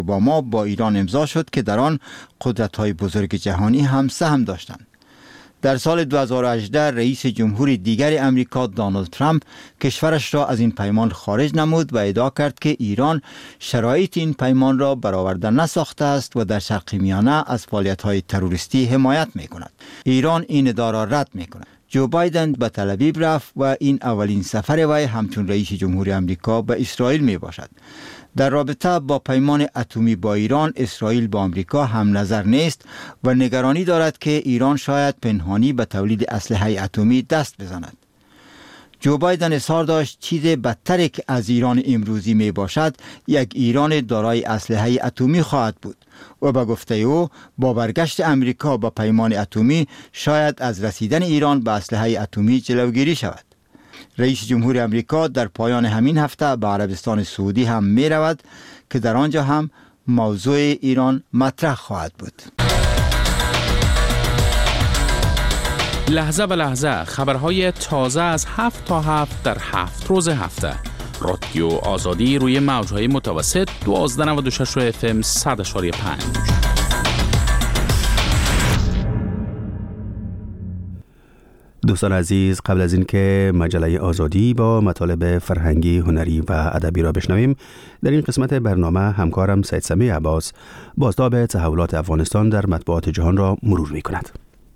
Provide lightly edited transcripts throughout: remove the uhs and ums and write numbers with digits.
اوباما با ایران امضا شد که در آن قدرت‌های بزرگ جهانی هم سهم داشتند. در سال 2018 رئیس جمهور دیگر امریکا دونالد ترامپ کشورش را از این پیمان خارج نمود و ادعا کرد که ایران شرایط این پیمان را برآورده نساخته است و در شرق میانه از فعالیت‌های تروریستی حمایت می‌کند. ایران این ادعا را رد می‌کند. جو بایدن به تل آویو رفت و این اولین سفر وی همچون رئیس جمهور امریکا به اسرائیل میباشد. در رابطه با پیمان اتمی با ایران، اسرائیل با امریکا هم نظر نیست و نگرانی دارد که ایران شاید پنهانی به تولید اسلحه اتمی دست بزند. جو بایدن اظهار داشت چیز بدتری که از ایران امروزی می باشد یک ایران دارای اسلحه اتمی خواهد بود و به گفته او با برگشت امریکا به پیمان اتمی شاید از رسیدن ایران به اسلحه اتمی جلوگیری شود. رئیس جمهور امریکا در پایان همین هفته به عربستان سعودی هم می رود که در آنجا هم موضوع ایران مطرح خواهد بود. لحظه به لحظه خبرهای تازه از 7 تا 7 در 7 روز هفته. رادیو آزادی روی موجهای متوسط 1296 FM 100.5. دوستان عزیز، قبل از این که مجله آزادی با مطالب فرهنگی، هنری و ادبی را بشنویم، در این قسمت برنامه همکارم سید سمیع عباس بازتاب تحولات افغانستان در مطبوعات جهان را مرور می کند.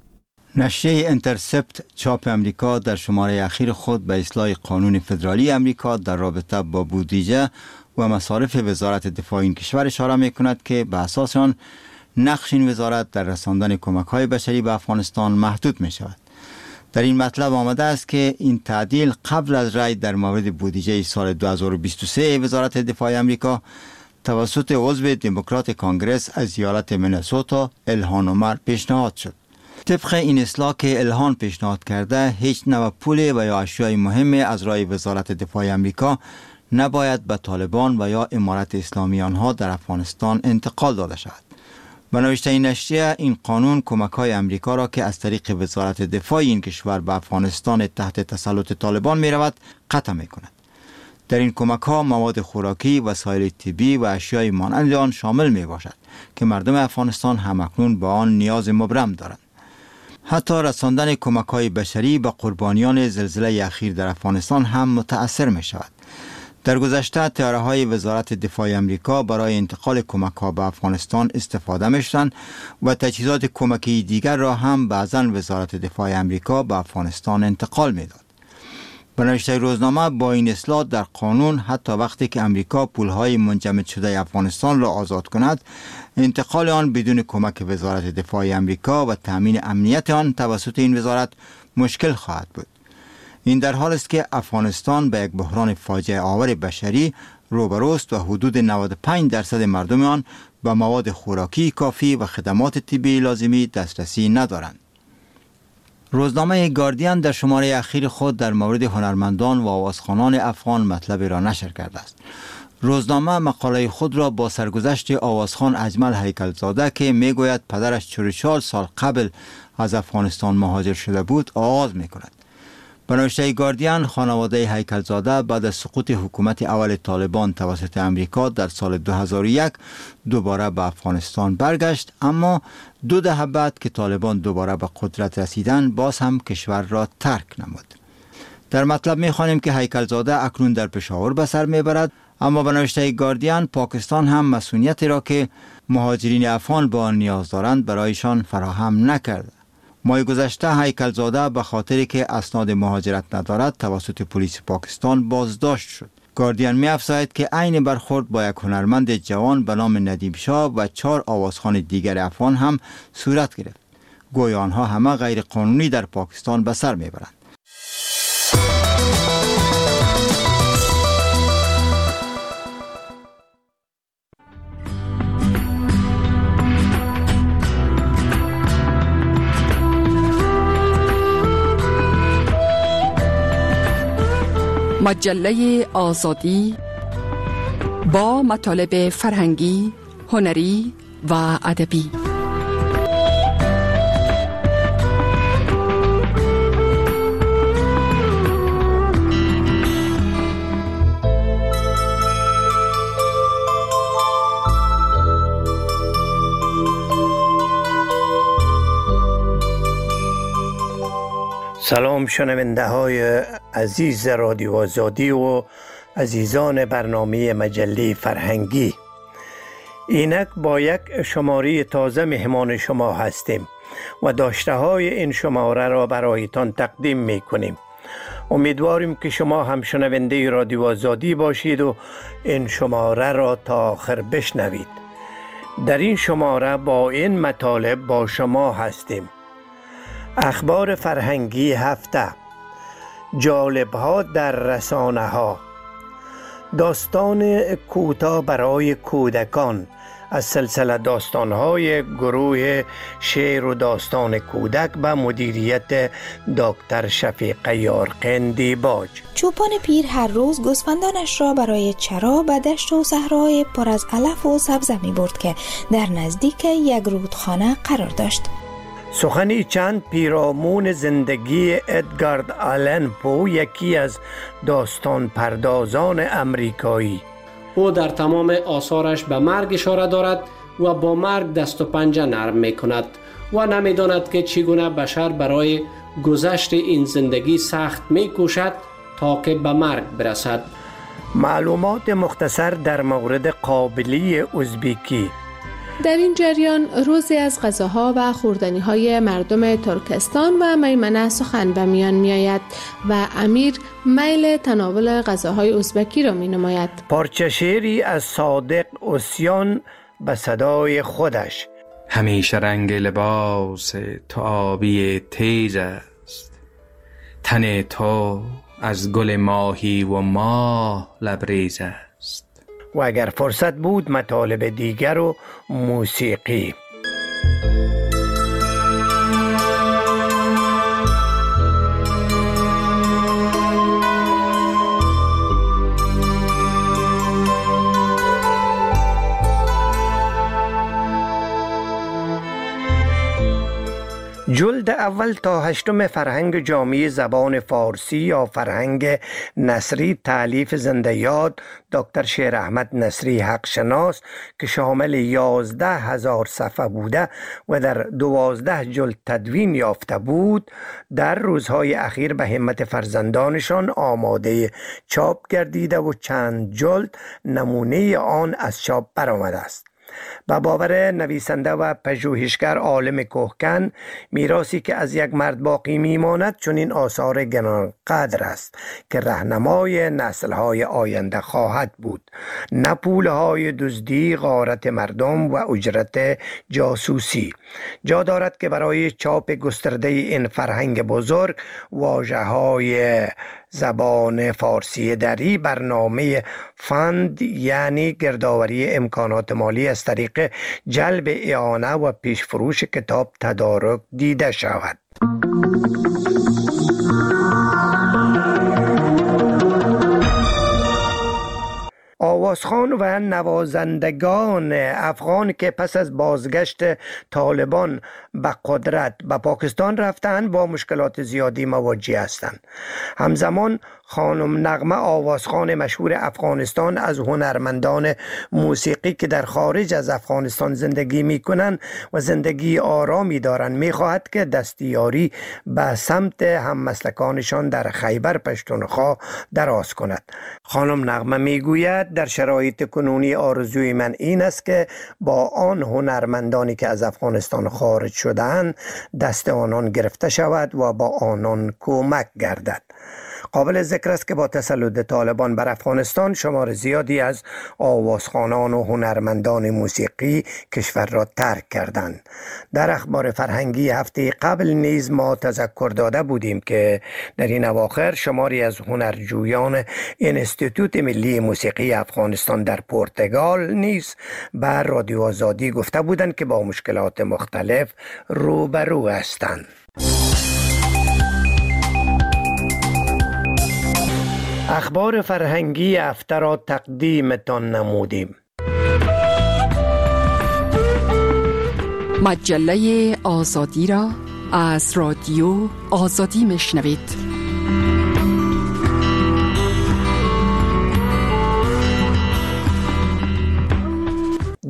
نشریه انترسپت چاپ امریکا در شماره اخیر خود به اصلاح قانون فدرالی امریکا در رابطه با بودجه و مصارف وزارت دفاع این کشور اشاره می کند که به اساس آن نقش این وزارت در رساندن کمک‌های بشری به افغانستان محدود می شود. در این مطلب آمده است که این تعدیل قبل از رأی در مورد بودجه سال 2023 وزارت دفاع امریکا توسط عضو دموکرات کانگرس از ایالت مینسوتا الهان عمر پیشنهاد شد. طبق این اصلاح که الهان پیشنهاد کرده، هیچ نوع پول و یا اشیای مهم از رای وزارت دفاع امریکا نباید به طالبان و یا امارت اسلامی آنها در افغانستان انتقال داده شود. به نوشته این نشریه، این قانون کمک‌های امریکا را که از طریق وزارت دفاع این کشور به افغانستان تحت تسلط طالبان می‌رود قطع می‌کند. در این کمک‌ها مواد خوراکی، وسایل طبی و اشیای مانند آن شامل می‌باشد که مردم افغانستان همکنون به آن نیاز مبرم دارند. حتی رساندن کمک‌های بشری به قربانیان زلزله اخیر در افغانستان هم متأثر می‌شود. در گذشته طیاره‌های وزارت دفاع امریکا برای انتقال کمک‌ها به افغانستان استفاده می‌شدند و تجهیزات کمکی دیگر را هم بعضاً وزارت دفاع امریکا به افغانستان انتقال می‌داد. به نوشته روزنامه، با این اصلاح در قانون حتی وقتی که امریکا پول‌های منجمد شده افغانستان را آزاد کند، انتقال آن بدون کمک وزارت دفاع امریکا و تأمین امنیت آن توسط این وزارت مشکل خواهد بود. این در حال است که افغانستان به یک بحران فاجعه آور بشری روبروست و حدود 95% مردم آن به مواد خوراکی کافی و خدمات طبی لازمی دسترسی ندارند. روزنامه گاردین در شماره اخیر خود در مورد هنرمندان و آوازخوانان افغان مطلبی را نشر کرده است. روزنامه مقاله خود را با سرگذشت آوازخوان اجمل هیکلزاده که میگوید پدرش 44 سال قبل از افغانستان مهاجر شده بود آغاز می‌کند. به نوشته گاردین، خانواده هیکلزاده بعد از سقوط حکومت اول طالبان توسط امریکا در سال 2001 دوباره به افغانستان برگشت، اما 2 دهه بعد که طالبان دوباره به قدرت رسیدن باز هم کشور را ترک نمود. در مطلب می‌خوانیم که هیکلزاده اکنون در پشاور به سر میبرد، اما به نوشته گاردین پاکستان هم مسئولیتی را که مهاجرین افغان به آن نیاز دارند برایشان فراهم نکرده. ماه گذشته هیکلزاده به خاطری که اسناد مهاجرت ندارد توسط پلیس پاکستان بازداشت شد. گاردین می‌افزاید که عین برخورد با یک هنرمند جوان به نام ندیم شاه و 4 آوازخوان دیگر افغان هم صورت گرفت. گویا آنها همه غیر قانونی در پاکستان به سر میبرند. مجله آزادی با مطالب فرهنگی، هنری و ادبی. سلام شنونده های عزیز رادیو آزادی و عزیزان برنامه مجله فرهنگی. اینک با یک شماره تازه مهمان شما هستیم و داشته های این شماره را برایتان تقدیم می کنیم. امیدواریم که شما هم شنونده رادیو آزادی باشید و این شماره را تا آخر بشنوید. در این شماره با این مطالب با شما هستیم: اخبار فرهنگی هفته، جالب‌ها در رسانه ها، داستان کوتاه برای کودکان از سلسله داستان‌های گروه شعر و داستان کودک به مدیریت دکتر شفیق یارقندی باج. چوپان پیر هر روز گوسفندانش را برای چرا به دشت و صحرای پر از علف و سبزه می برد که در نزدیک یک رودخانه قرار داشت. سخنی چند پیرامون زندگی ادگار آلن پو، یکی از داستان پردازان امریکایی. او در تمام آثارش به مرگ اشاره دارد و با مرگ دست و پنجه نرم می کند و نمی داند که چگونه بشر برای گذشت این زندگی سخت می کوشد تا که به مرگ برسد. معلومات مختصر در مورد قابلی ازبکی. در این جریان روزی از غذاها و خوردنی‌های مردم ترکستان و میمنه سخن به میان می‌آید و امیر میل تناول غذاهای ازبکی را می‌نماید. پارچه شعری از صادق اوسیان به صدای خودش. همیشه رنگ لباس تو آبی تیز است، تن تو از گل ماهی و ماه لبریز است. و اگر فرصت بود مطالب دیگر و موسیقی. جلد اول تا هشتم فرهنگ جامعه زبان فارسی یا فرهنگ نثری تالیف زنده یاد دکتر شیر احمد نصری حق شناس که شامل 11,000 صفحه بوده و در 12 جلد تدوین یافته بود، در روزهای اخیر به همت فرزندانشان آماده چاپ گردیده و چند جلد نمونه آن از چاپ برآمده است. به باور نویسنده و پژوهشگر عالم کوهکن، میراثی که از یک مرد باقی میماند چون این آثار گرانقدر است که راهنمای نسل‌های آینده خواهد بود، نه پولهای دزدی، غارت مردم و اجرت جاسوسی. جا دارد که برای چاپ گسترده این فرهنگ بزرگ واژه‌های زبان فارسی دری برنامه فند یعنی گردآوری امکانات مالی از طریق جلب اعانه و پیشفروش کتاب تدارک دیده شود. آوازخوان و نوازندگان افغان که پس از بازگشت طالبان به قدرت به پاکستان رفتند با مشکلات زیادی مواجه هستند. همزمان خانم نغمه آوازخوان مشهور افغانستان از هنرمندان موسیقی که در خارج از افغانستان زندگی می کنند و زندگی آرامی دارند می‌خواهد که دستیاری به سمت هممسلکانشان در خیبر پشتونخوا دراز کند. خانم نغمه میگوید در شرایط کنونی آرزوی من این است که با آن هنرمندانی که از افغانستان خارج شدند دست آنان گرفته شود و با آنان کمک گردد. قابل ذکر است که با تسلط طالبان بر افغانستان شمار زیادی از آوازخوانان و هنرمندان موسیقی کشور را ترک کردند. در اخبار فرهنگی هفته قبل نیز ما تذکر داده بودیم که در این اواخر شماری از هنرجویان انستیتوت ملی موسیقی افغانستان در پرتغال نیز بر رادیو آزادی گفته بودند که با مشکلات مختلف روبرو هستند. اخبار فرهنگی هفته را تقدیمتان نمودیم. مجله آزادی را از رادیو آزادی میشنوید.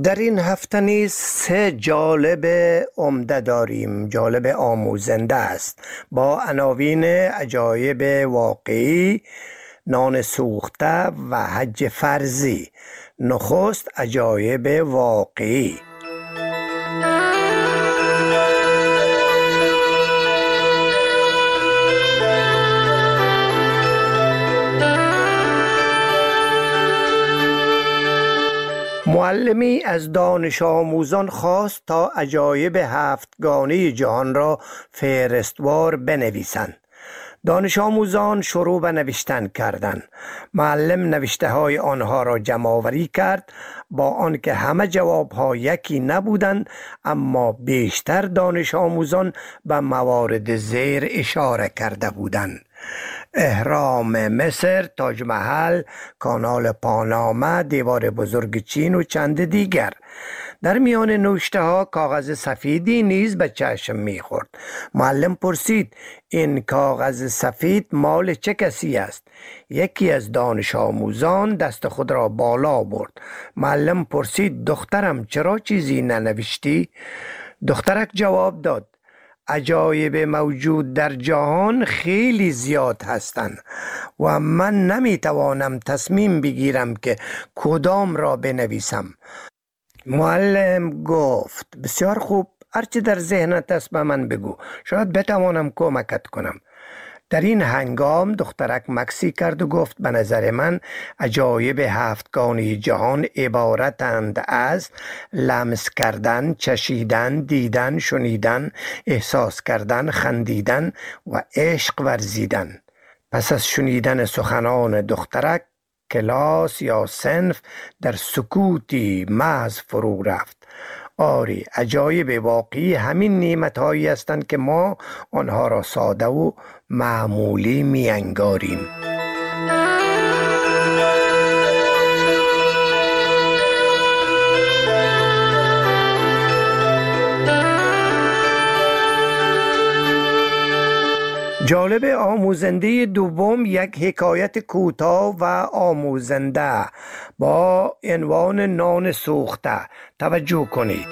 در این هفته نیز 3 جالب عمده داریم، جالب آموزنده است، با عناوین عجایب واقعی، نان سوخته و حج فرضی. نخست عجایب واقعی. معلمی از دانش آموزان خواست تا عجایب 7گانه جهان را فهرستوار بنویسند. دانش آموزان شروع به نوشتن کردند. معلم نوشته های آنها را جمع آوری کرد، با آنکه همه جواب ها یکی نبودند، اما بیشتر دانش آموزان به موارد زیر اشاره کرده بودند: اهرام مصر، تاج محل، کانال پاناما، دیوار بزرگ چین و چند دیگر. در میان نوشته ها کاغذ سفیدی نیز به چشم میخورد. معلم پرسید: این کاغذ سفید مال چه کسی است؟ یکی از دانش آموزان دست خود را بالا برد. معلم پرسید: دخترم چرا چیزی ننوشتی؟ دخترک جواب داد: عجایب موجود در جهان خیلی زیاد هستند و من نمیتوانم تصمیم بگیرم که کدام را بنویسم. معلم گفت: بسیار خوب، هرچی در ذهنت است به من بگو، شاید بتوانم کمکت کنم. در این هنگام دخترک مکسی کرد و گفت: به نظر من عجایب 7گانه جهان عبارتند از لمس کردن، چشیدن، دیدن، شنیدن، احساس کردن، خندیدن و عشق ورزیدن. پس از شنیدن سخنان دخترک، کلاس یا صنف در سکوتی محض فرو رفت. آری، عجایب واقعی همین نعمت‌هایی هستند که ما آنها را ساده و معمولی می‌انگاریم. جالب آموزنده دوم یک حکایت کوتاه و آموزنده با عنوان نان سوخته. توجه کنید.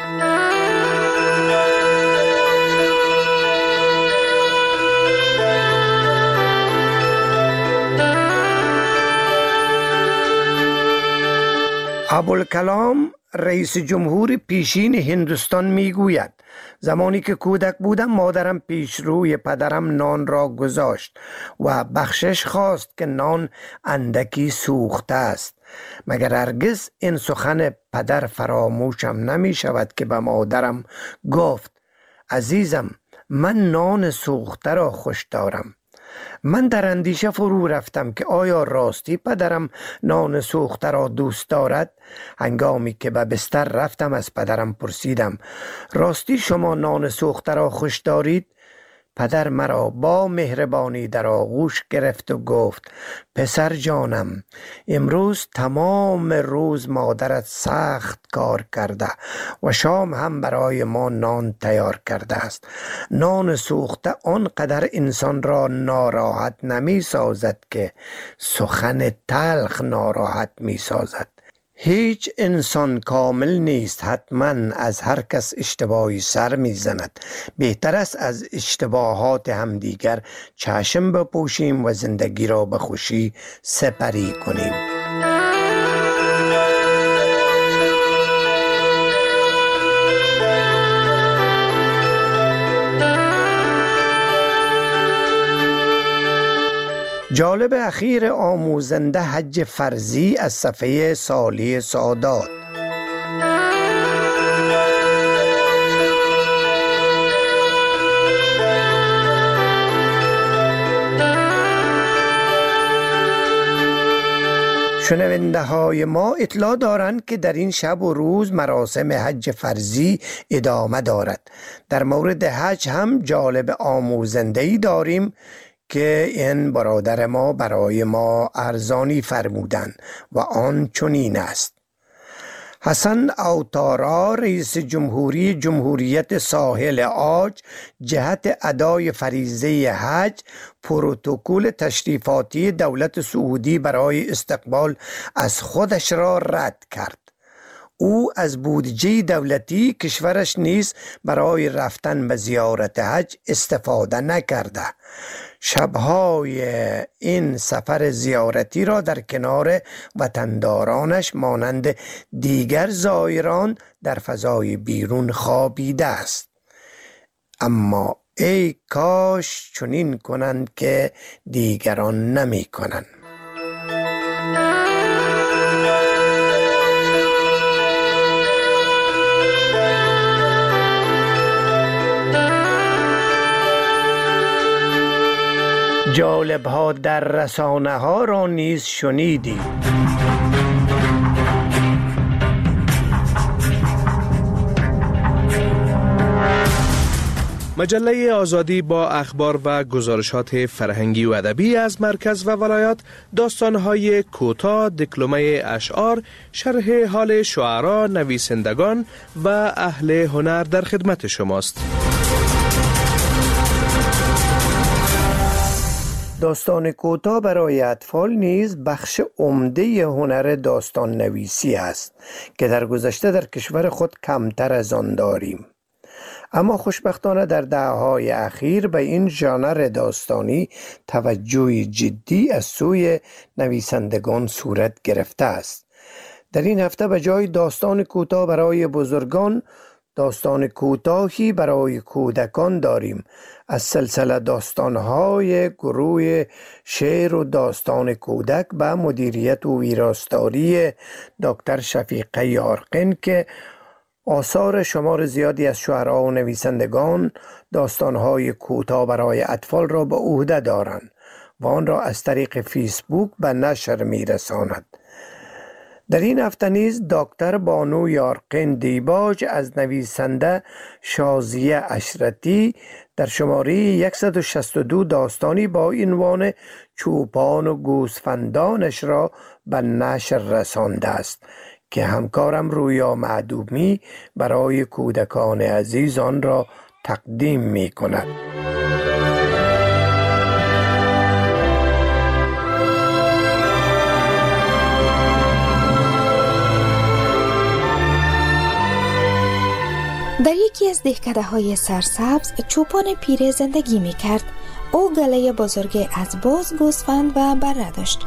ابوالکلام رئیس جمهور پیشین هندوستان میگوید: زمانی که کودک بودم مادرم پیش روی پدرم نان را گذاشت و بخشش خواست که نان اندکی سوخته است. مگر هرگز این سخن پدر فراموشم نمی شود که به مادرم گفت: عزیزم، من نان سوخته را خوش دارم. من در اندیشه فرو رفتم که آیا راستی پدرم نان سوخته را دوست دارد؟ هنگامی که به بستر رفتم از پدرم پرسیدم: راستی شما نان سوخته را خوش دارید؟ پدر مرا با مهربانی در آغوش گرفت و گفت: پسر جانم، امروز تمام روز مادرت سخت کار کرده و شام هم برای ما نان تیار کرده است. نان سوخته آنقدر انسان را ناراحت نمی سازد که سخن تلخ ناراحت می سازد. هیچ انسان کامل نیست، حتما از هر کس اشتباهی سر میزند. بهتر است از اشتباهات همدیگر چشم بپوشیم و زندگی را به خوشی سپری کنیم. جالب اخیر آموزنده حج فرضی از صفحه صالح سادات. شنونده های ما اطلاع دارند که در این شب و روز مراسم حج فرضی ادامه دارد. در مورد حج هم جالب آموزنده‌ای داریم که این برادر ما برای ما ارزانی فرمودند و آن چنین است: حسن اوتارا رئیس جمهوری جمهوریت ساحل عاج جهت ادای فریضه حج پروتکل تشریفاتی دولت سعودی برای استقبال از خودش را رد کرد. او از بودجه دولتی کشورش نیز برای رفتن به زیارت حج استفاده نکرده. شبهای این سفر زیارتی را در کنار وطندارانش مانند دیگر زائران در فضای بیرون خوابیده است. اما ای کاش چنین کنند که دیگران نمی کنند. جالب ها در رسانه ها را نیز شنیدید. مجله آزادی با اخبار و گزارشات فرهنگی و ادبی از مرکز و ولایات، داستان‌های کوتاه، دکلمه اشعار، شرح حال شعرا، نویسندگان و اهل هنر در خدمت شماست. داستان کوتاه برای اطفال نیز بخش عمده هنر داستان نویسی است که در گذشته در کشور خود کمتر از آن داریم. اما خوشبختانه در دهه‌های اخیر به این ژانر داستانی توجه جدی از سوی نویسندگان صورت گرفته است. در این هفته به جای داستان کوتاه برای بزرگان، داستان کوتاهی برای کودکان داریم از سلسله داستان‌های گروه شعر و داستان کودک به مدیریت و ویراستاری دکتر شفیقه یارقین که آثار شمار زیادی از شعرا و نویسندگان داستان‌های کوتاه برای اطفال را به عهده دارند و آن را از طریق فیسبوک به نشر می‌رساند. در این هفته نیز دکتر بانو یارقین دیباج از نویسنده شازیه اشرتی در شماره 162 داستانی با عنوان چوپان و گوسفندانش را به نشر رسانده است که همکارم رویا معدومی برای کودکان عزیز آن را تقدیم می کند. در یکی از دهکده‌های سرسبز چوپان پیر زندگی می کرد. او گله بزرگ از باز، گوسفند و بره داشت.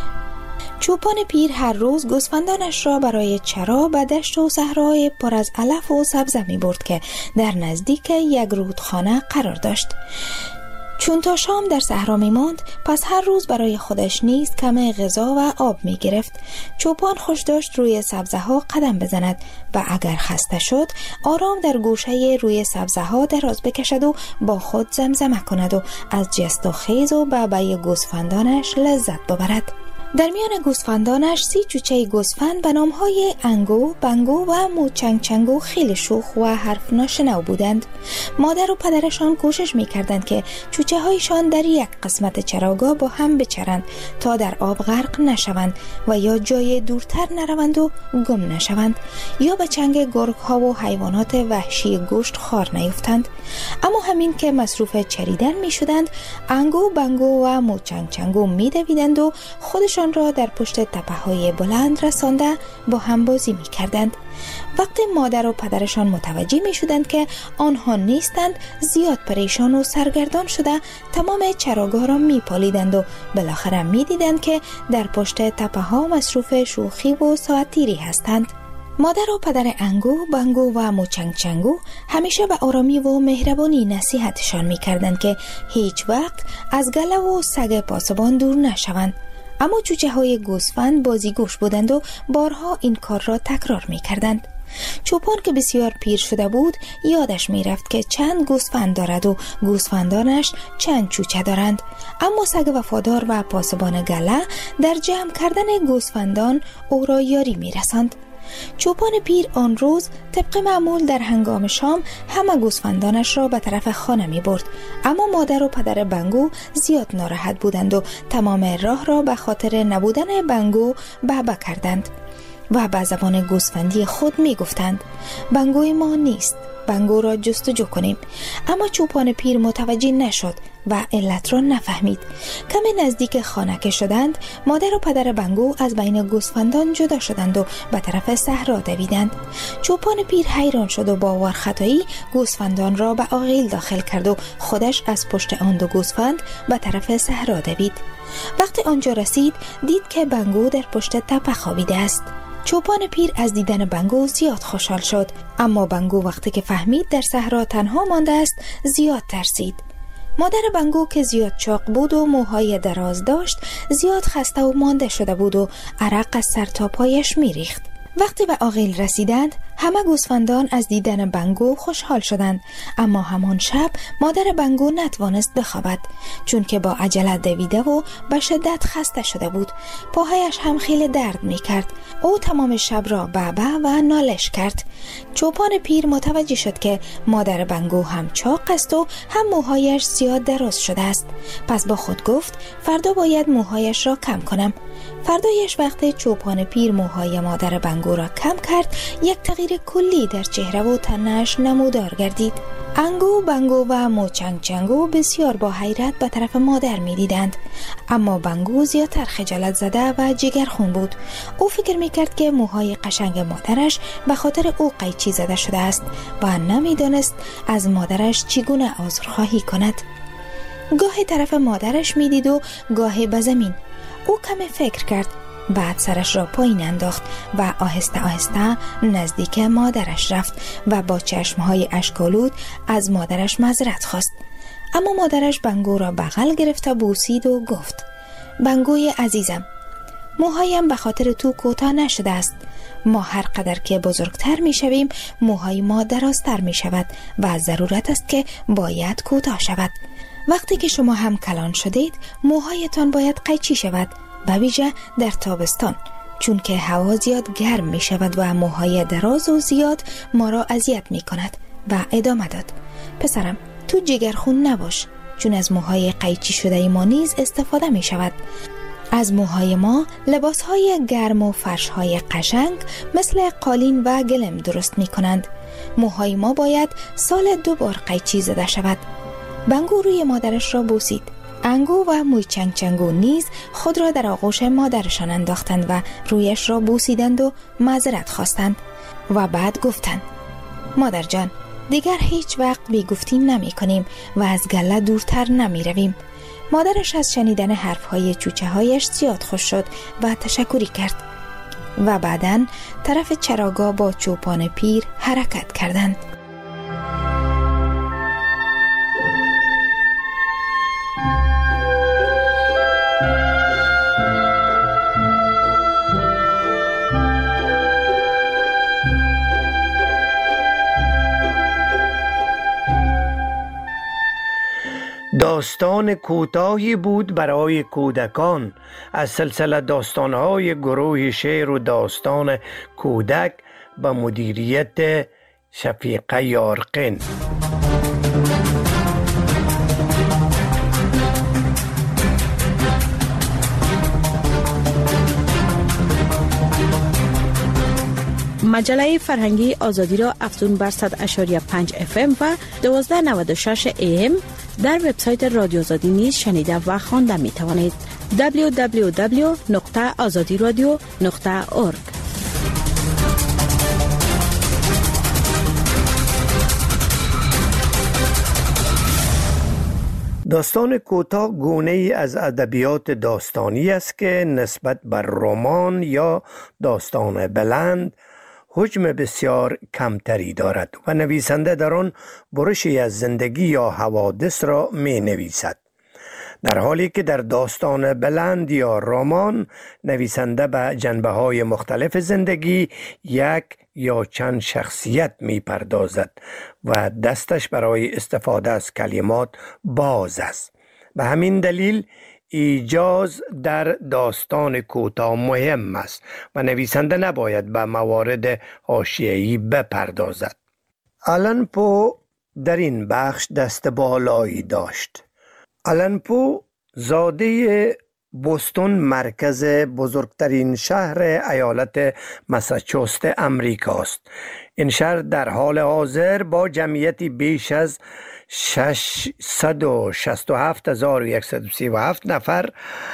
چوپان پیر هر روز گوسفندانش را برای چرا به دشت و صحرای پر از علف و سبزه می برد که در نزدیک یک رودخانه قرار داشت. چون تا شام در صحرا می ماند، پس هر روز برای خودش نیز کم غذا و آب می گرفت. چوپان خوش داشت روی سبزه ها قدم بزند و اگر خسته شد آرام در گوشه روی سبزه ها دراز بکشد و با خود زمزمه کند و از جست و خیز و بابای گوسفندانش لذت ببرد. در میان گوسفندانش 30 چوچه گوسفند به نامهای انگو، بنگو و موچنگچنگو خیلی شوخ و حرف ناشنو بودند. مادر و پدرشان کوشش می‌کردند که چوچه هایشان در یک قسمت چراگاه با هم بچرند تا در آب غرق نشوند و یا جای دورتر نروند و گم نشوند یا به چنگ گرگ‌ها و حیوانات وحشی گوشت خوار نیفتند. اما همین که مصروف چریدن می‌شدند، انگو، بنگو و موچنگچنگو می‌دویدند و خودشان را در پشت تپه‌های بلند رسانده با هم بازی می‌کردند. وقتی مادر و پدرشان متوجه می‌شدند که آنها نیستند، زیاد پریشان و سرگردان شده تمام چراگاه را می‌پالیدند و بالاخره می‌دیدند که در پشت تپه‌ها مصروف شوخی و ساعتیری هستند. مادر و پدر انگو، بنگو و موچنگچنگو همیشه به آرامی و مهربانی نصیحتشان می‌کردند که هیچ وقت از گله و سگ پاسبان دور نشوند. اما چوچه های گوسفند بازیگوش بودند و بارها این کار را تکرار می کردند. چوپان که بسیار پیر شده بود یادش می رفت که چند گوسفند دارد و گوسفندانش چند چوچه دارند. اما سگ وفادار و پاسبان گله در جمع کردن گوسفندان او را یاری می رساند. چوپان پیر آن روز طبق معمول در هنگام شام همه گوسفندانش را به طرف خانه می برد. اما مادر و پدر بنگو زیاد ناراحت بودند و تمام راه را به خاطر نبودن بنگو بابا کردند و به زبان گوسفندی خود می گفتند: بنگوی ما نیست، بنگو را جستجو کنیم. اما چوپان پیر متوجه نشد و علت را نفهمید. کمی نزدیک خانه که شدند، مادر و پدر بنگو از بین گوسفندان جدا شدند و به طرف صحرا دویدند. چوپان پیر حیران شد و با ورختایی گوسفندان را به آغیل داخل کرد و خودش از پشت آن دو گوسفند به طرف صحرا دوید. وقتی آنجا رسید، دید که بنگو در پشت تپه خوابیده است. چوپان پیر از دیدن بنگو زیاد خوشحال شد، اما بنگو وقتی که فهمید در صحرا تنها مانده است زیاد ترسید. مادر بنگو که زیاد چاق بود و موهای دراز داشت، زیاد خسته و مانده شده بود و عرق از سر تا پایش میریخت. وقتی به آغیل رسیدند، همه گوسفندان از دیدن بنگو خوشحال شدند، اما همان شب مادر بنگو نتوانست بخوابد، چون که با عجله دویده و به شدت خسته شده بود. پاهایش هم خیلی درد می کرد. او تمام شب را بابا و نالش کرد. چوپان پیر متوجه شد که مادر بنگو هم چاق است و هم موهایش زیاد دراز شده است. پس با خود گفت فردا باید موهایش را کم کنم. فردایش وقتی چوپان پیر موهای مادر بنگو را کم کرد، یک تغییر کلی در چهره و تنش نمودار گردید. انگو، بنگو و موچنگ چنگو بسیار با حیرت به طرف مادر می دیدند، اما بنگو زیادتر خجالت زده و جگرخون بود. او فکر می کرد که موهای قشنگ مادرش به خاطر او قیچی زده شده است و نمی دانست از مادرش چگونه عذرخواهی کند. گاهی طرف مادرش می دید و گاهی به زمین. او کمی فکر کرد، بعد سرش را پایین انداخت و آهسته آهسته نزدیک مادرش رفت و با چشمهای اشک‌آلود از مادرش معذرت خواست. اما مادرش بنگو را بغل گرفت، بوسید و گفت: بنگوی عزیزم، موهایم به خاطر تو کوتاه نشده است. ما هر قدر که بزرگتر می شویم موهای ما درازتر می شود و ضرورت است که باید کوتاه شود. وقتی که شما هم کلان شدید موهایتان باید قیچی شود، به ویژه در تابستان، چون که هوا زیاد گرم می شود و موهای دراز و زیاد ما را اذیت می کند. و ادامه داد: پسرم، تو جگرخون نباش، چون از موهای قیچی شده ما نیز استفاده می شود. از موهای ما لباسهای گرم و فرشهای قشنگ مثل قالین و گلم درست می کنند. موهای ما باید سال 2 بار قیچی زده شود. بنگو روی مادرش را بوسید. انگو و موی چنگ چنگو نیز خود را در آغوش مادرشان انداختند و رویش را بوسیدند و معذرت خواستند و بعد گفتند: مادر جان، دیگر هیچ وقت بیگفتی نمی کنیم و از گله دورتر نمی رویم. مادرش از شنیدن حرفهای چوچه هایش زیاد خوش شد و تشکری کرد و بعداً طرف چراگاه با چوپان پیر حرکت کردند. داستان کوتاهی بود برای کودکان از سلسله داستان‌های گروه شعر و داستان کودک به مدیریت شفیقه یارقین. مجله فرهنگی آزادی را افزون بر 100.5 FM و 1296 AM در وبسایت رادیو آزادی نیز شنیده و خوانده می توانید. www.azadiradio.org. داستان کوتاه گونه‌ای از ادبیات داستانی است که نسبت بر رمان یا داستان بلند حجم بسیار کمتری دارد و نویسنده در آن برشی از زندگی یا حوادث را می نویسد، در حالی که در داستان بلند یا رمان نویسنده به جنبه‌های مختلف زندگی یک یا چند شخصیت می پردازد و دستش برای استفاده از کلمات باز است. به همین دلیل ایجاز در داستان کوتاه مهم است و نویسنده نباید به موارد حاشیه‌ای بپردازد. آلن پو در این بخش دست بالایی داشت. آلن پو زاده بوستون مرکز بزرگترین شهر ایالت مساچوست امریکا است. این شهر در حال حاضر با جمعیتی بیش از 667,137 نفر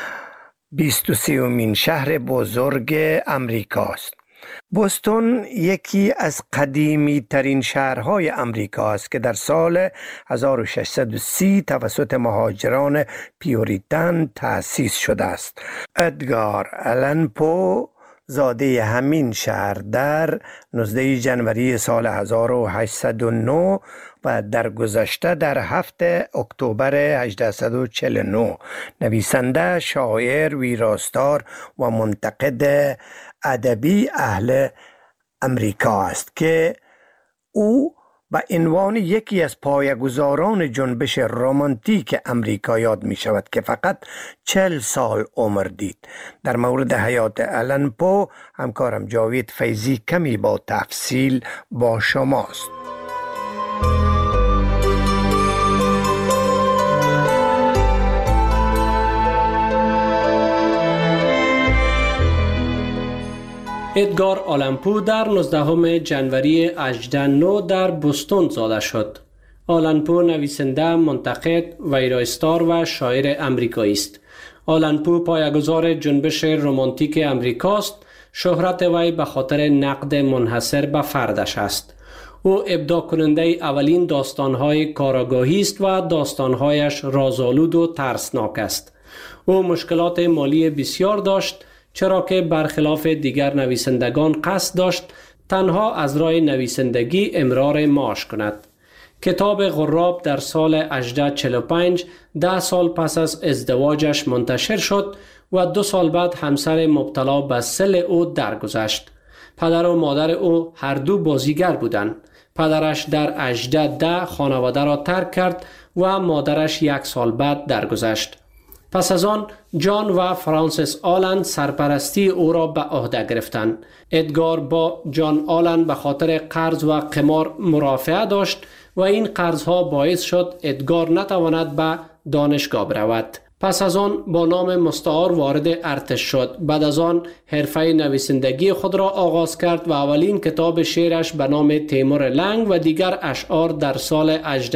23مین شهر بزرگ امریکا است. بوستون یکی از قدیمی ترین شهرهای امریکا است که در سال 1630 توسط مهاجران پیوریتن تأسیس شده است. ادگار آلن پو زاده همین شهر در 19 ژانویه سال 1809 و در گذشته در 7 اکتبر 1849 نویسنده، شاعر، ویراستار و منتقد ادبی اهل امریکا است که او به عنوان یکی از پایه‌گذاران جنبش رمانتیک امریکا یاد می شود که فقط 40 سال عمر دید. در مورد حیات آلن پو همکارم جاوید فیضی کمی با تفصیل با شماست. ادگار آلن پو در 19 ژانویه 1809 در بوستون زاده شد. آلن پو نویسنده، منتقد، ویراستار و شاعر امریکایی است. آلن پو پایه‌گذار جنبش رمانتیک امریکاست. شهرت وی به خاطر نقد منحصر به فردش است. او ابداع کننده اولین داستان‌های کاراگاهی است و داستان‌هایش رازآلود و ترسناک است. او مشکلات مالی بسیار داشت، چرا که برخلاف دیگر نویسندگان قصد داشت تنها از راه نویسندگی امرار معاش کند. کتاب غراب در سال 1845 10 سال پس از ازدواجش منتشر شد و 2 سال بعد همسر مبتلا به سل او درگذشت. پدر و مادر او هر دو بازیگر بودند. پدرش در 1810 خانواده را ترک کرد و مادرش 1 سال بعد درگذشت. پس از آن جان و فرانسیس آلن سرپرستی او را به عهده گرفتند. ادگار با جان آلن به خاطر قرض و قمار مرافعه داشت و این قرضها باعث شد ادگار نتواند به دانشگاه برود. پس از آن با نام مستعار وارد ارتش شد. بعد از آن حرفه نویسندگی خود را آغاز کرد و اولین کتاب شعرش به نام تیمور لنگ و دیگر اشعار در سال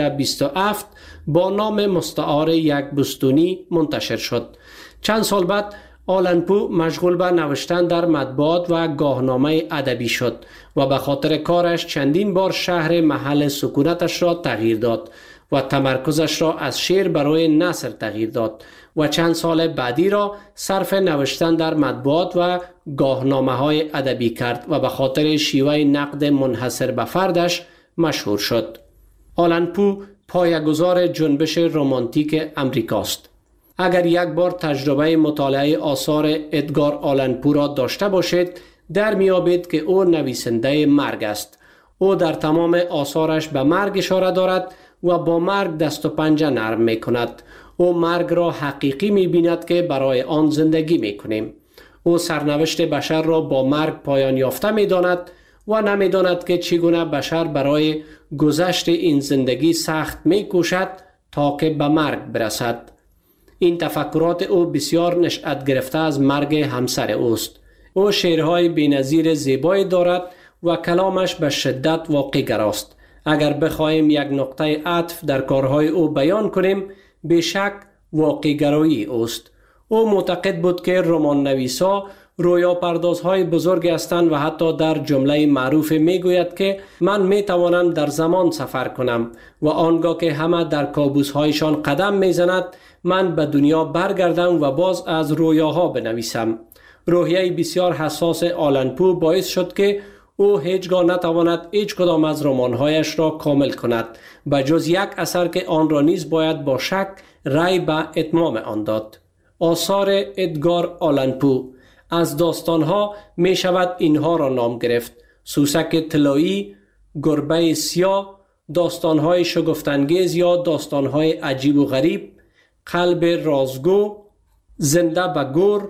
1827 با نام مستعار یک بوستونی منتشر شد. چند سال بعد آلن پو مشغول به نوشتن در مطبوعات و گاهنامه ادبی شد و به خاطر کارش چندین بار شهر محل سکونتش را تغییر داد و تمرکزش را از شعر برای نثر تغییر داد و چند سال بعدی را صرف نوشتن در مطبوعات و گاهنامه های ادبی کرد و به خاطر شیوه نقد منحصر به فردش مشهور شد. آلن پو پایه‌گذار جنبش رمانتیک امریکاست. اگر یک بار تجربه مطالعه آثار ادگار آلن پو را داشته باشید، در میابید که او نویسنده مرگ است. او در تمام آثارش به مرگ اشاره دارد و با مرگ دست و پنجه نرم می کند. او مرگ را حقیقی می بیند که برای آن زندگی می کنیم. او سرنوشت بشر را با مرگ پایان یافته می داند و نمی داند که چگونه بشر برای گذشت این زندگی سخت می کوشد تا که به مرگ برسد. این تفکرات او بسیار نشأت گرفته از مرگ همسر اوست. او شعرهای بی‌نظیر زیبایی دارد و کلامش به شدت واقع‌گراست. اگر بخواهیم یک نقطه عطف در کارهای او بیان کنیم، بیشک واقع‌گرایی اوست. او معتقد بود که رمان نویسا رویا پردازهای بزرگ هستند و حتی در جمله معروف میگوید که من میتوانم در زمان سفر کنم و آنگاه که همه در کابوسهایشان قدم میزند من به دنیا برگردم و باز از رویاها بنویسم. روحیه بسیار حساس آلن پو باعث شد که او هیچگاه نتواند هیچ کدام از رمانهایش را کامل کند به جز یک اثر که آن را نیز باید با شک رأی به اتمام آن داد. آثار ادگار آلن پو. از داستانها می شود اینها را نام گرفت: سوسک طلایی، گربه سیاه، داستانهای شگفت‌انگیز یا داستانهای عجیب و غریب، قلب رازگو، زنده به گور،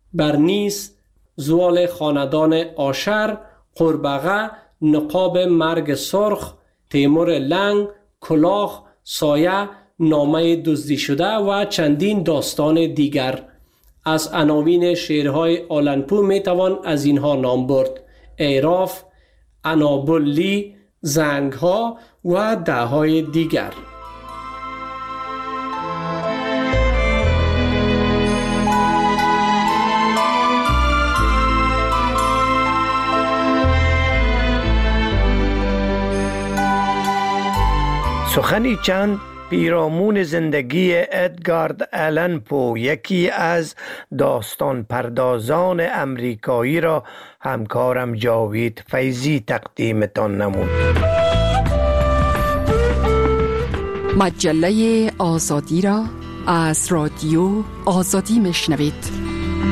برنیس، زوال خاندان آشر، قورباغه، نقاب مرگ سرخ، تیمور لنگ، کلاه، سایه، نامه دزدی شده و چندین داستان دیگر. از عناوین شعرهای آلنپو می توان از اینها نام برد: ایراف، انابلی، زنگها و دههای دیگر. سخنی چند پیرامون زندگی ادگار آلن پو، یکی از داستان پردازان امریکایی، را همکارم جاوید فیضی تقدیمتان نمود. مجله آزادی را از رادیو آزادی میشنوید.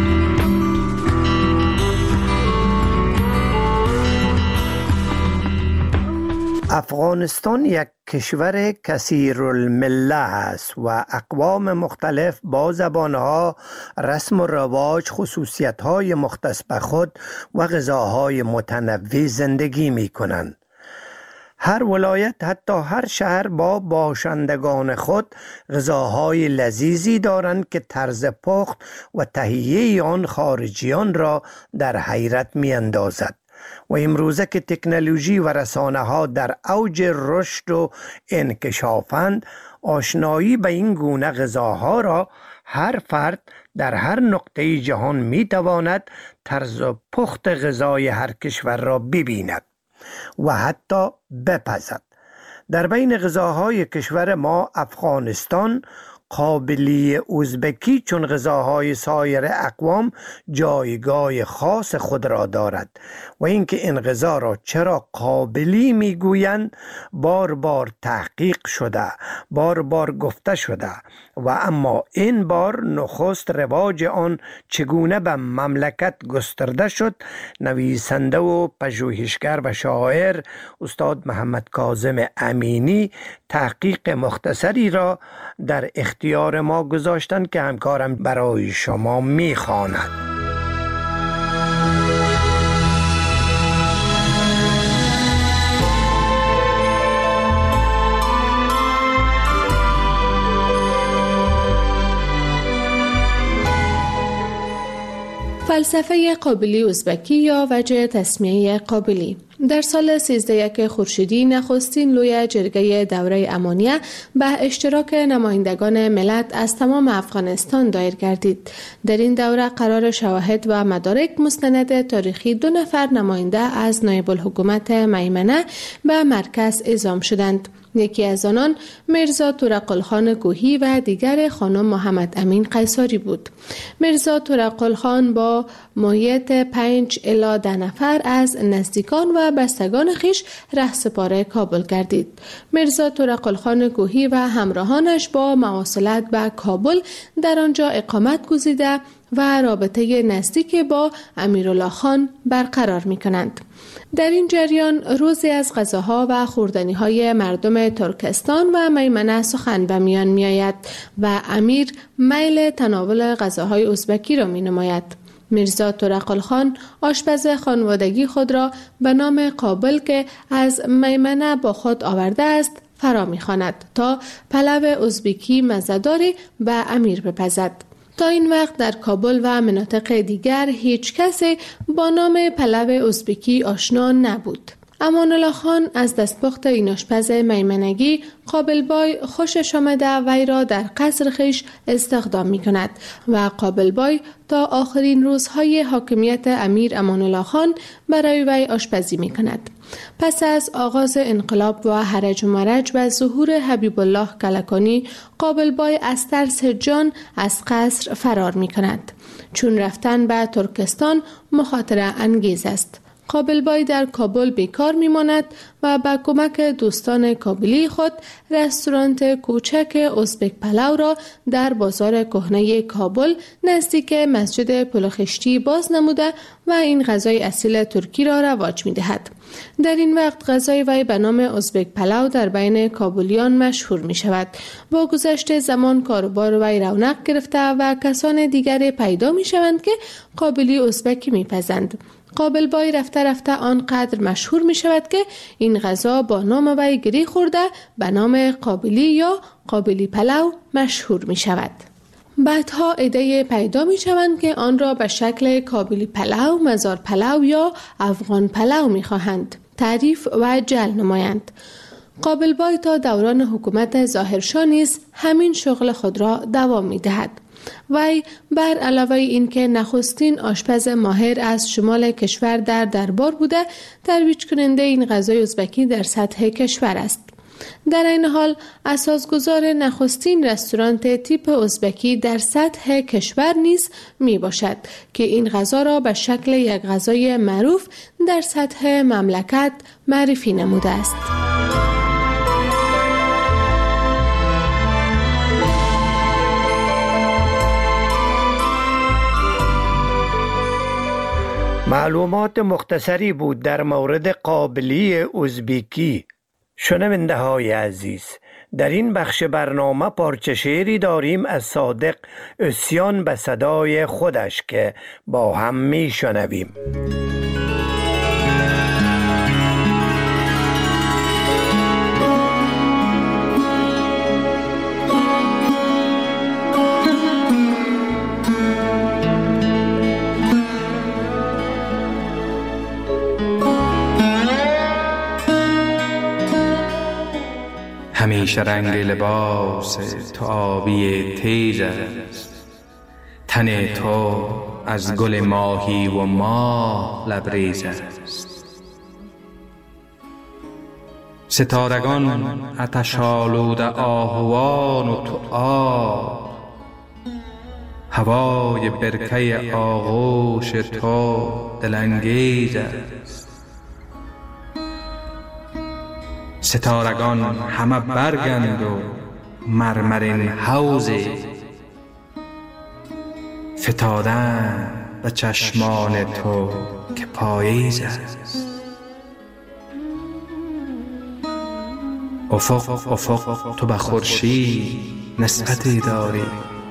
افغانستان یک کشور کثیرالمله است و اقوام مختلف با زبانها، رسم و رواج، خصوصیت‌های مختص به خود و غذاهای متنوع زندگی می‌کنند. هر ولایت، حتی هر شهر، با باشندگان خود غذاهای لذیذی دارند که طرز پخت و تهیه آن خارجیان را در حیرت می‌اندازد. و امروزه که تکنولوژی و رسانه ها در اوج رشد و انکشافند، آشنایی به این گونه غذاها را هر فرد در هر نقطه جهان می تواند طرز پخت غذای هر کشور را ببیند و حتی بپزد. در بین غذاهای کشور ما افغانستان قابلی ازبکی چون غذاهای سایر اقوام جایگاه خاص خود را دارد و اینکه این غذا را چرا قابلی میگویند بار بار تحقیق شده، بار بار گفته شده و اما این بار نخست رواج آن چگونه به مملکت گسترده شد، نویسنده و پژوهشگر و شاعر استاد محمد کاظم امینی تحقیق مختصری را در اختیار ما گذاشتند که همکارم برای شما میخواند. فلسفه قابلی ازبکی یا وجه تسمیه قابلی. در سال 1301 خورشیدی نخستین لوی جرگه دوره امانیه به اشتراک نمایندگان ملت از تمام افغانستان دایر گردید. در این دوره قرار شواهد و مدارک مستند تاریخی 2 نفر نماینده از نایب الحکومت میمنه به مرکز اعزام شدند. یکی از آنان مرزا تورقل خان کوهی و دیگر خانم محمد امین قیصاری بود. مرزا تورقل خان با معیت 5 الی 10 نفر از نزدیکان و بستگان خیش رهسپار کابل گردید. مرزا تورقل خان کوهی و همراهانش با مواصلت به کابل در آنجا اقامت گزیده و رابطه نزدیک با امیرالله خان برقرار می کنند. در این جریان روزی از غذاها و خوردنی‌های مردم ترکستان و میمنه سخن به میان می آید و امیر میل تناول غذاهای ازبکی را می نماید. مرزا تورقل خان آشپز خانوادگی خود را به نام قابل که از میمنه با خود آورده است فرا می خواند تا پلو ازبکی مزه‌داری به امیر بپزد. تا این وقت در کابل و مناطق دیگر هیچ کسی با نام پلو ازبکی آشنا نبود. امان‌الله خان از دستپخت این آشپز میمنگی قابل بای خوشش آمده وی را در قصر خیش استخدام می کند و قابل بای تا آخرین روزهای حاکمیت امیر امان‌الله خان برای وی آشپزی می کند. پس از آغاز انقلاب و هرج و مرج و ظهور حبیب الله کلکانی، قابل بای از ترس جان از قصر فرار می کند. چون رفتن به ترکستان مخاطره انگیز است. قابل بای در کابل بیکار میماند و با کمک دوستان کابلی خود رستوران کوچک ازبک پلو را در بازار کهنه کابل نزدیک مسجد پلخشتی باز نموده و این غذای اصیل ترکی را رواج می دهد. در این وقت غذای وی به نام ازبک پلو در بین کابلیان مشهور می شود. با گذشت زمان کاروبار وی رونق گرفته و کسان دیگر پیدا می شوند که قابلی ازبکی می پزند. قابل بای رفته آنقدر مشهور می شود که این غذا با نام وی گری خورده به نام قابلی یا قابلی پلو مشهور می شود. بعدها ایده پیدا می شوند که آن را به شکل کابلی پلو، مزار پلو یا افغان پلو می خواهند تعریف و جل نمایند. قابلبای تا دوران حکومت ظاهرشاه نیز همین شغل خود را دوام می دهد. وی بر علاوه این که نخستین آشپز ماهر از شمال کشور در دربار بوده، ترویج کننده این غذای ازبکی در سطح کشور است. در این حال اساسگزار نخستین رستوران تیپ ازبکی در سطح کشور نیز می باشد که این غذا را به شکل یک غذای معروف در سطح مملکت معرفی نموده است. معلومات مختصری بود در مورد قابلی ازبکی. شنونده های عزیز، در این بخش برنامه پارچه شعری داریم از صادق عصیان به صدای خودش که با هم می شنویم. همیشه رنگ لباس تو آبی تیز است، تن تو از گل ماهی و ماه لبریز است. ستارگان آتش آلوده آهوان و تو آب، هوای برکه آغوش تو دلانگیز است. ستارگان همه برگند و مرمرین حوضی، فتادن به چشمان تو که پاییز است. افق تو به خورشید نسبتی داری،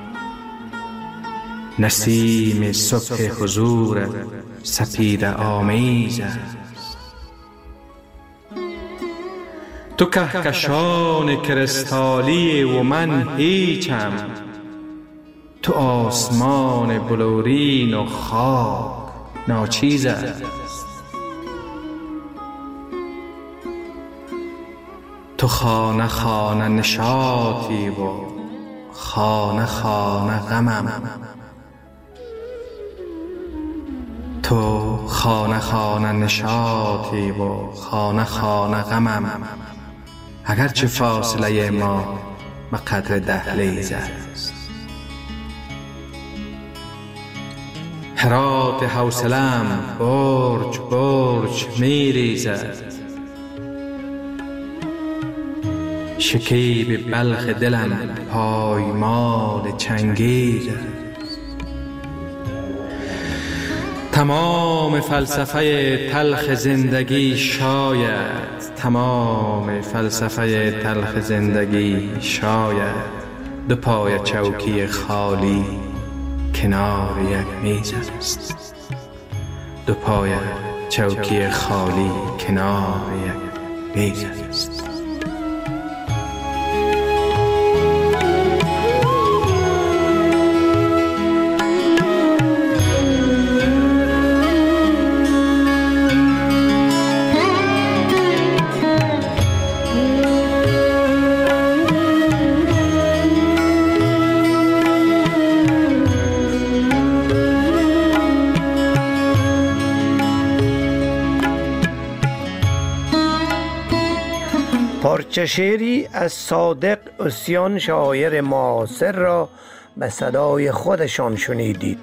نسیم صبح حضور سپیده آمیز است. تو کهکشان کرستالی و من هیچم، تو آسمان بلورین و خاک ناچیز است. تو خانه خانه نشاطی و خانه خانه غمم، تو خانه خانه نشاطی و خانه خانه غمم، اگرچه فاصله ما به قدر دهلیز است. هرات حوصله‌ام برج برج می ریزد، شکیب بلخ دلم پایمال چنگیز است. تمام فلسفه تلخ زندگی شاید، تمام فلسفه تلخ زندگی شاید دو پای چوکی خالی کنار یک میز است. دو پای چوکی خالی کنار یک میز است. پارچه شعری از صادق عصیان شاعر معاصر را به صدای خودشان شنیدید.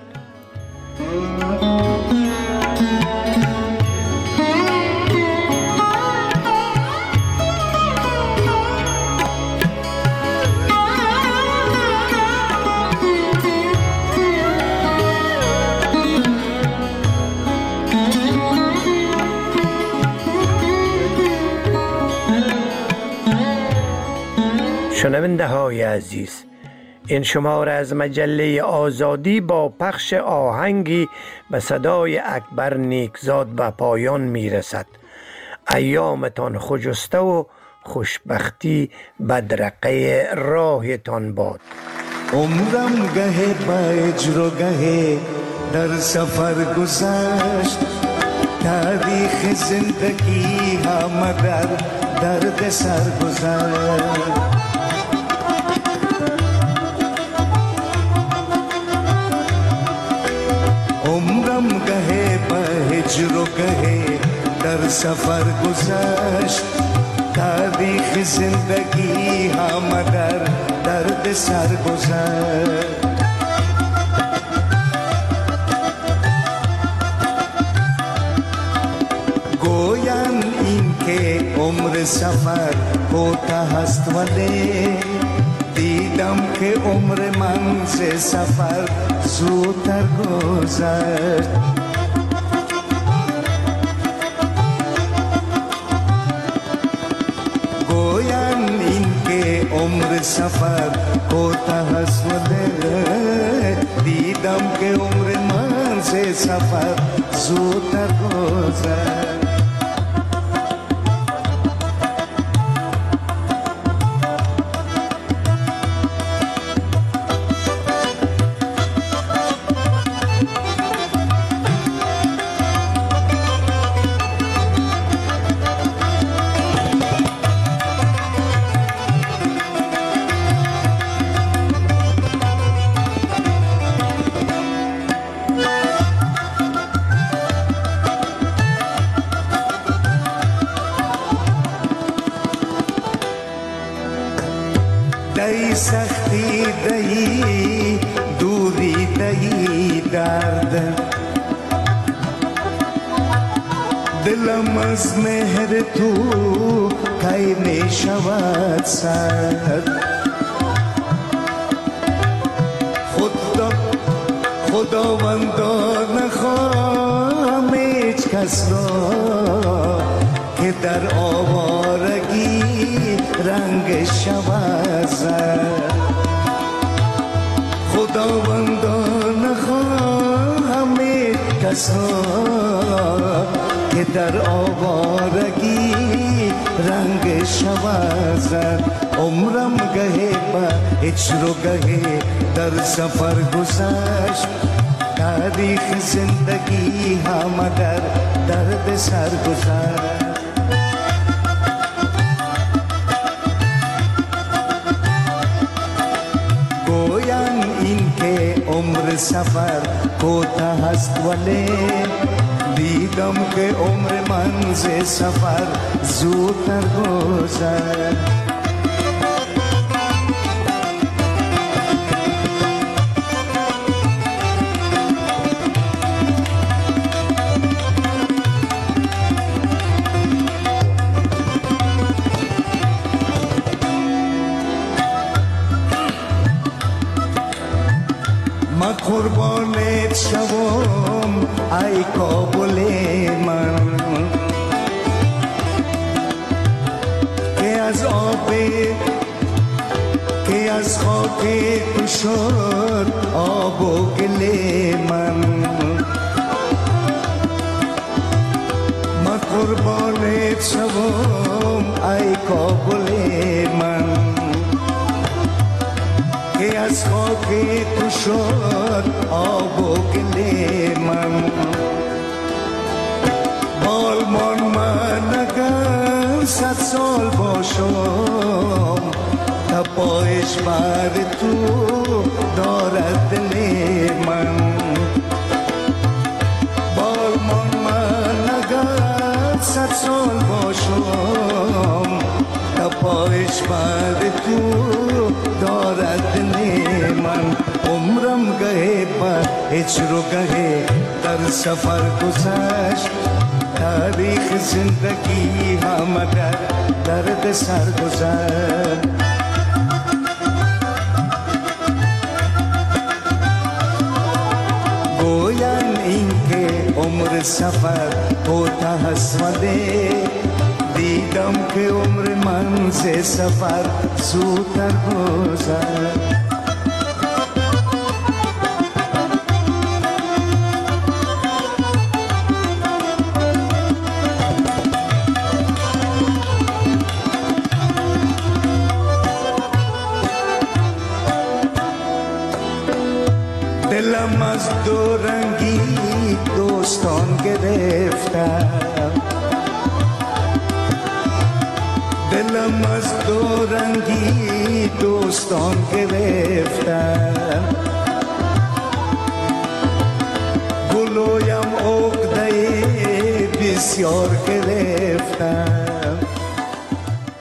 شنونده های عزیز، این شماره از مجله آزادی با پخش آهنگی به صدای اکبر نیکزاد به پایان می رسد. ایامتان خجسته و خوشبختی بدرقه راهتان باد. عمرم گه با اجر و گه در سفر گذشت، تاریخ زندگی هم در درد سر گذشت. عمرم گه با هجر و گه در سفر گذشت، تاریخ زندگی هم در درد سر گذشت. گویند این که عمر سفر کوتاه است، ولی دیدم که عمر من ز سفر زودتر گذشت. گویند این که عمر سفر کوتاه است، ولی دیدم که عمر من ز سفر زودتر گذشت. دهی سختی دهی دوری دهی درد، دلم از مهر تو کی می شود سرد. خداوندا نخواهم هیچ کس را که در آوارگی رنگ شود زرد. خداوندا نخواهم کس را که در آوارگی رنگ شود زرد. عمرم گه با هجر و گه در سفر گذشت، تاریخ زندگی هم در درد سر گذشت. گویند این که عمر سفر کوتاه است، ولی دیدم که عمر من ز سفر زودتر گذشت. من قربانت شوم ای کابل من، که از آب که از خاک تو شد آب و گل من. من قربانت شوم ای کابل من، که از خاک تو شد آب و گل من. بالمان من اگر 100 سال باشم، تا پایش بر تو دارد دل من. بالمان من اگر 100 سال باشم، تا پایش بر تو دارد دل من. عمرم گه با هجر و گه در سفر گذشت، تاریخ زندگی هم در درد سر گذشت. گویند این که عمر سفر کوتاه است، ولی دیدم که عمر من ز سفر زودتر گذشت. دلم از دو رنگی دوستان گرفتم، دلم از دو رنگی دوستان گرفتم، گلویم عقده بسیار گرفتم.